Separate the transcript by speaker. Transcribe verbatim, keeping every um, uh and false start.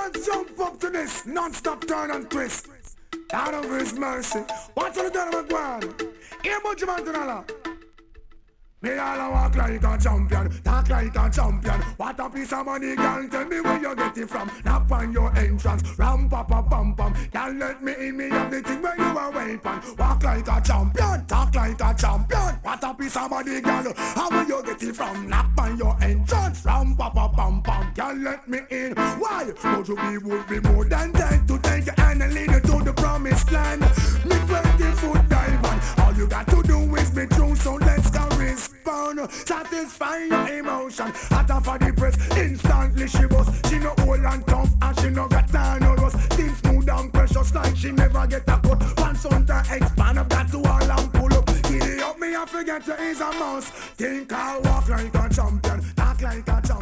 Speaker 1: Let's jump up to this non-stop turn and twist. Out of his mercy. Watch the turn of a guan. Here, Butch Mantanala. Me all a walk like a champion, talk like a champion. What a piece of money, girl, tell me where you get it from. Knock on your entrance, ram pa pa pam pam. Girl, let me in, me have the thing where you are weapon. Walk like a champion, talk like a champion. What a piece of money, girl, how will you get it from? Knock on your entrance, ram pa pa pam pam. Girl, let me in. Why? Would you be would be more than dead to take your hand and lead you to the promised land? Me twenty foot dive on. All you got to do is be true, so let's go respond. Satisfy your emotion. Hotter for the press, instantly she was. She no old and tough and she no got time no rust. Things smooth and precious like she never get a cut. Once on to expand, I've got to all and pull up. Giddy up me, I forget to is a mouse. Think I'll walk like a champion, talk like a champion.